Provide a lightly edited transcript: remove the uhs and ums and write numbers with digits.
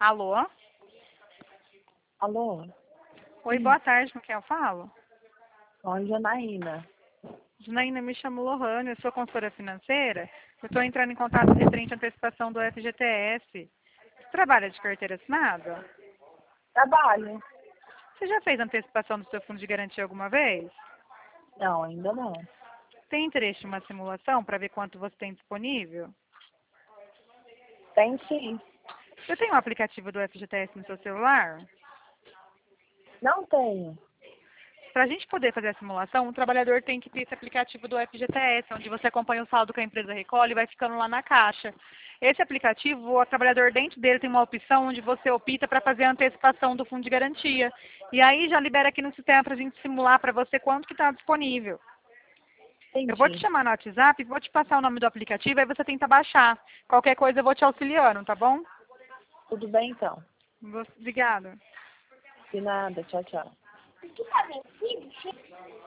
Alô? Alô? Oi, boa tarde, com quem eu falo? Oi, Janaína. Janaína, me chamo Lohane, eu sou consultora financeira. Eu estou entrando em contato referente à antecipação do FGTS. Você trabalha de carteira assinada? Trabalho? Você já fez antecipação do seu fundo de garantia alguma vez? Não, ainda não. Tem interesse em uma simulação para ver quanto você tem disponível? Tem sim. Você tem um aplicativo do FGTS no seu celular? Não tenho. Para a gente poder fazer a simulação, o trabalhador tem que ter esse aplicativo do FGTS, onde você acompanha o saldo que a empresa recolhe e vai ficando lá na caixa. Esse aplicativo, o trabalhador dentro dele tem uma opção onde você opta para fazer a antecipação do fundo de garantia. E aí já libera aqui no sistema para a gente simular para você quanto que está disponível. Eu vou te Entendi. chamar no WhatsApp, vou te passar o nome do aplicativo, aí você tenta baixar. Qualquer coisa eu vou te auxiliando, tá bom? Tudo bem, então. Obrigada. De nada. Tchau, tchau.